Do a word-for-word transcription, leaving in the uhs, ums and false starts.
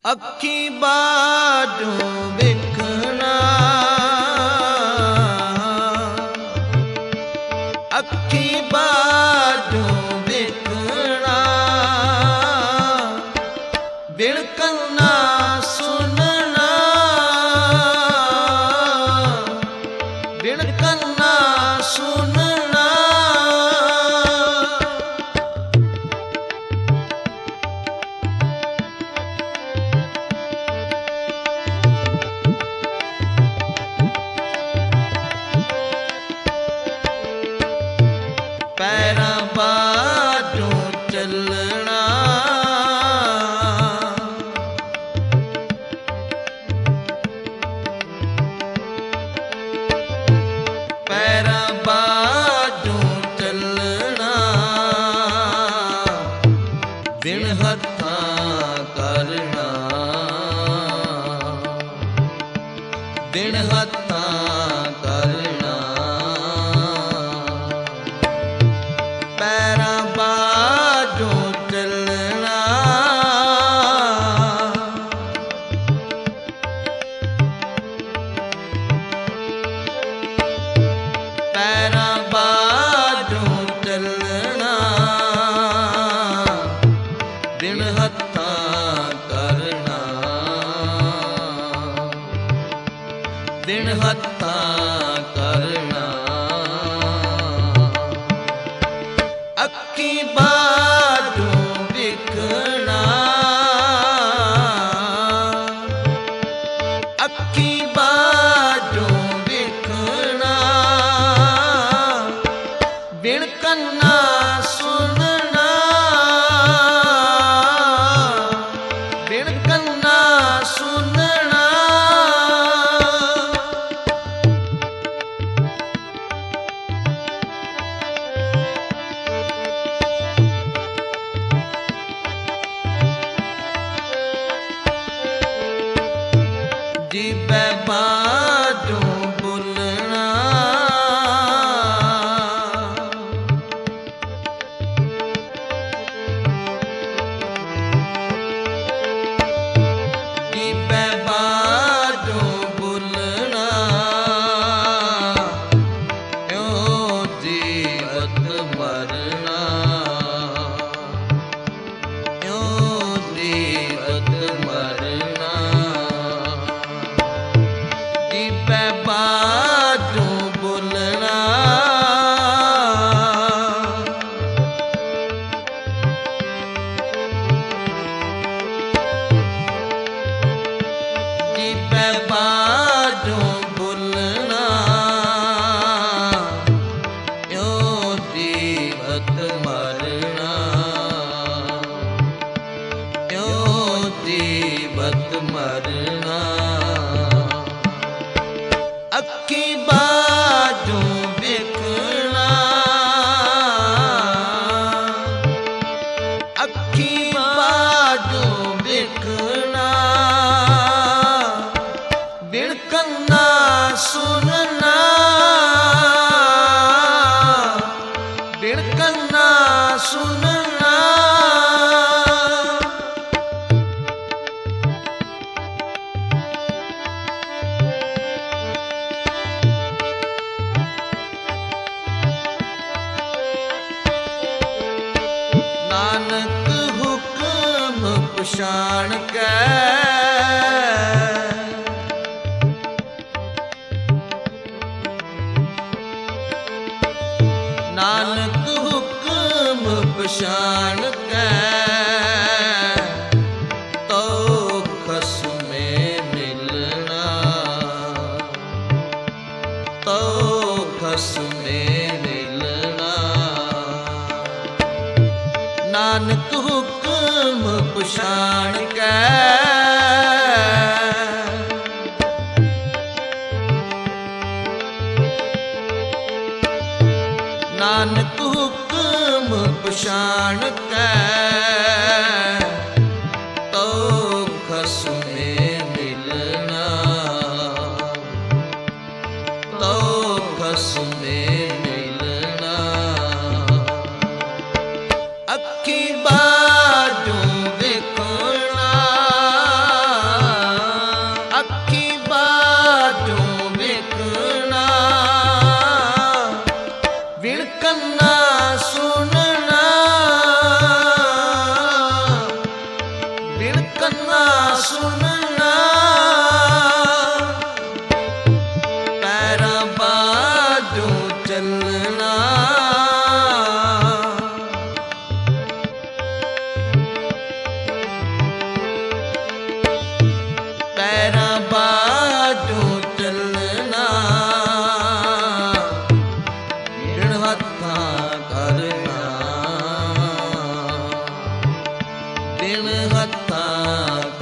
ਅੱਖੀ ਬਾਝੋਂ ਵੇਖਣਾ, ਅੱਖੀ ਬਾਝੋਂ ਵੇਖਣਾ, ਬਿਨ ਕੰਨਾ ਸੁਣਨਾ, ਬਿਨ ਕੰਨਾ ਸੁਣਨਾ। ਪੈਰਾਂ ਬਾਝੋਂ ਚੱਲਣਾ, ਪੈਰਾਂ ਬਾਝੋਂ ਚੱਲਣਾ, ਬਿਨ ਹੱਥਾਂ ਕਰਨਾ, ਬਿਨ ਹੱਥਾਂ ਕਰਨਾ। ਪੈਰਾਂ ਬਾਝੋਂ ਚੱਲਣਾ, ਪੈਰਾਂ ਬਾਝੋਂ ਚੱਲਣਾ, ਬਿਨ ਹੱਥਾਂ ਕਰਨਾ, ਬਿਨ ਹੱਥਾਂ ਕਰਨਾ। ਅੱਖੀ ਬਾਝੋਂ ਵੇਖਣਾ, ਅੱਖੀ ਬਾਝੋਂ ਵੇਖਣਾ, ਬਿਨ ਕੰਨਾ ਸੁਣਨਾ, ਬਿਨ ਕੰਨਾ ਸੁਣਨਾ। ਜੀਭੇ ਬਾਝੋਂ ਬੋਲਣਾ, ਜੀਭੇ ਬਾਝੋਂ ਬੋਲਣਾ, ਇਉਂ ਜੀਵਤ ਮਰਨਾ, ਇਉਂ ਜੀਵਤ ਮਰਨਾ। ਜੀਭੇ ਬਾਝੋਂ ਬੋਲਣਾ, ਜੀਭੇ ਬਾਝੋਂ ਬੋਲਣਾ, ਇਉਂ ਜੀਵਤ ਮਰਨਾ, ਇਉਂ ਜੀਵਤ ਮਰਨਾ। ਅੱਖੀ ਬਾਝੋਂ ਵੇਖਣਾ, ਅੱਖੀ ਬਾਝੋਂ ਵੇਖਣਾ, ਬਿਨ ਕੰਨਾ ਸੁਣਨਾ, ਬਿਨ ਕੰਨਾ ਸੁਣਨਾ। ਨਾਨਕ ਹੁਕਮ ਪਛਾਣ ਕੇ, ਨਾਨਕ ਹੁਕਮ ਪਛਾਣ ਕੇ, ਤੋ ਖਸਮੇ ਮਿਲਣਾ, ਤੋ ਖਸਮੇ ਮਿਲਣਾ। ਨਾਨਕ ਹੁਕਮ ਪਛਾਣ ਕੇ, ਨਾਨਕ ਹੁਕਮ ਪਛਾਣ ਕੇ, ਤੋ ਖਸਮੇ ਮਿਲਣਾ, ਤੋ ਖਸਮੇ ਮਿਲਣਾ। ਅੱਖੀ ਬਾਝੋਂ ਵੇਖਣਾ, ਸੁਣਨਾ, ਪੈਰਾਂ ਬਾਝੋਂ ਚੱਲਣਾ। ਪੈਰਾਂ ਬਾਝੋਂ ਚੱਲਣਾ, ਬਿਨ ਹੱਥਾਂ ਕਰਨਾ, ਬਿਨ ਹੱਥਾਂ